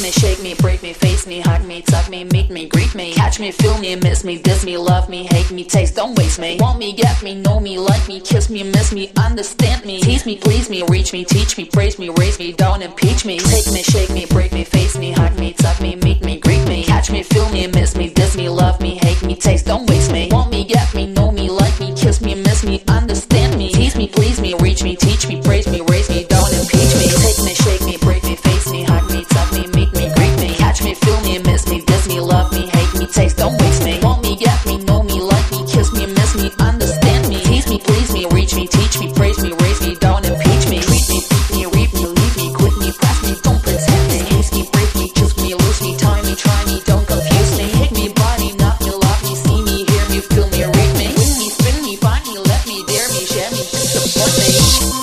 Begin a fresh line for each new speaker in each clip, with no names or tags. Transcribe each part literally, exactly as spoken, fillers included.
me, shake me, break me, face me, hug me, tuck me, meet me, greet me, catch me, feel me, miss me, diss me, love me, hate me, taste, don't waste me, want me, get me, know me, like me, kiss me, miss me, understand me, tease me, please me, reach me, teach me, praise me, raise me, don't impeach me, take me, shake me, break me, face me, hug me, tuck me, meet me, greet me, catch me, feel me, miss me, diss me, love me, hate me, taste, don't waste me, want me, get me, know me, like me, kiss me, miss me, understand me, tease me, please me, reach me, teach me, praise me, raise me, don't impeach me, take me, shake me, break me, face me, hug me, tuck me, meet me, greet me, catch me, feel me, miss me, diss me, love me, hate me, taste, don't waste me, want me, get me, know me, like me, kiss me, miss me, understand me, tease me, please me, reach me, teach me, praise me, raise me, don't impeach me, treat me, beat me, reap me, leave me, quit me, press me, don't pretend me, haze me, break me, choose me, lose me, tie me, try me, don't confuse me, hit me, body, knock me, love me, see me, hear me, feel me, read me, win me, spin me, find me, let me, dare me, share me, support me.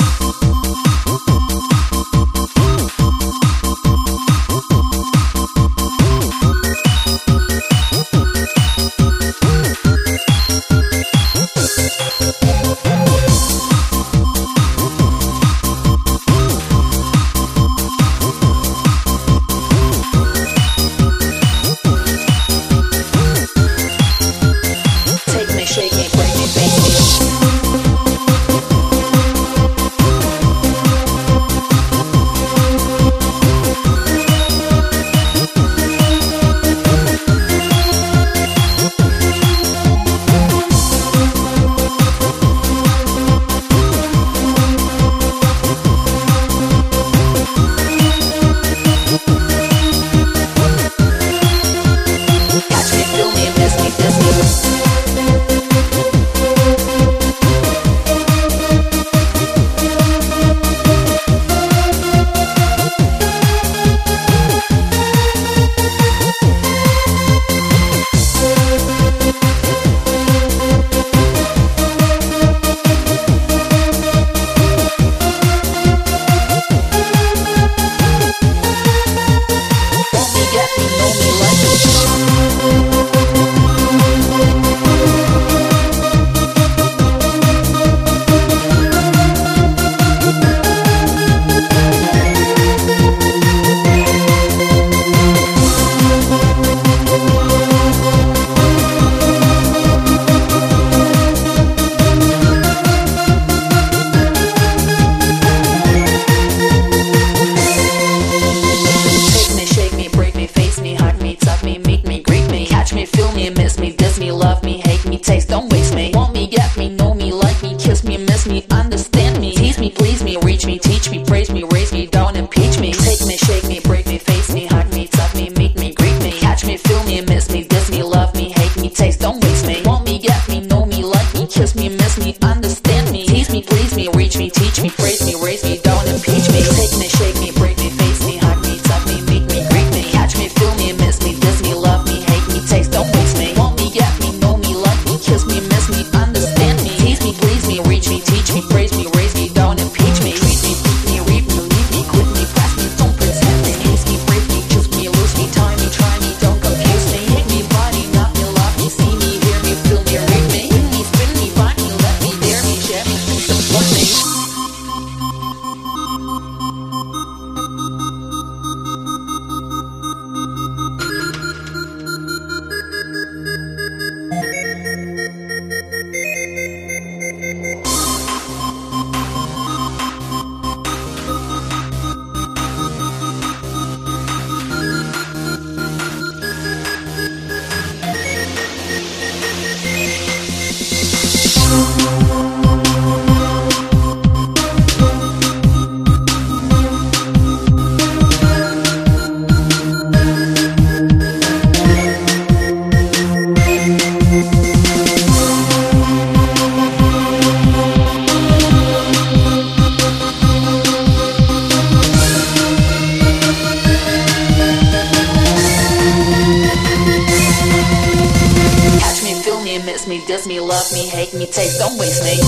Me, diss me, love me, hate me, taste, don't waste me.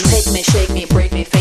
Take me, shake me, break me,